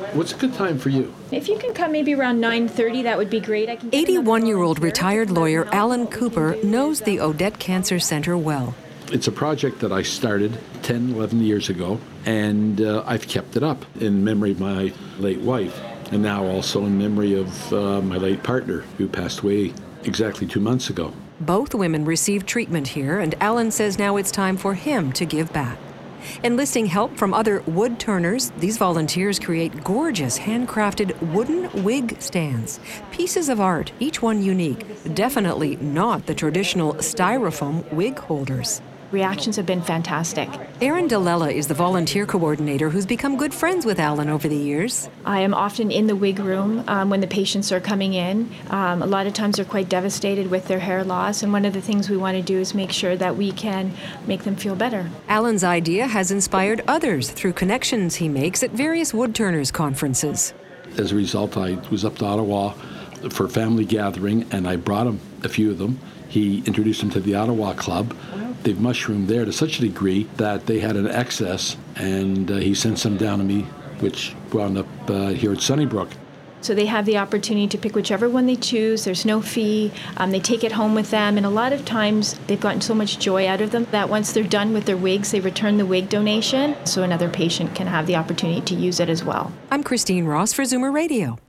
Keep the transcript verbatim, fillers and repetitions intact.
What's a good time for you? If you can come maybe around nine thirty, that would be great. I can get eighty-one-year-old another retired volunteer. lawyer Alan Cooper knows the Odette Cancer Center well. It's a project that I started ten, eleven years ago, and uh, I've kept it up in memory of my late wife, and now also in memory of uh, my late partner, who passed away exactly two months ago. Both women received treatment here, and Alan says now it's time for him to give back. Enlisting help from other wood turners, these volunteers create gorgeous handcrafted wooden wig stands. Pieces of art, each one unique. Definitely not the traditional styrofoam wig holders. Reactions have been fantastic. Erin DeLella is the volunteer coordinator who's become good friends with Alan over the years. I am often in the wig room um, when the patients are coming in. Um, a lot of times they're quite devastated with their hair loss, and one of the things we want to do is make sure that we can make them feel better. Alan's idea has inspired others through connections he makes at various woodturners conferences. As a result, I was up to Ottawa for a family gathering, and I brought him a few of them. He introduced them to the Ottawa Club. They've mushroomed there to such a degree that they had an excess, and uh, he sent some down to me, which wound up uh, here at Sunnybrook. So they have the opportunity to pick whichever one they choose. There's no fee. Um, they take it home with them, and a lot of times they've gotten so much joy out of them that once they're done with their wigs, they return the wig donation so another patient can have the opportunity to use it as well. I'm Christine Ross for Zoomer Radio.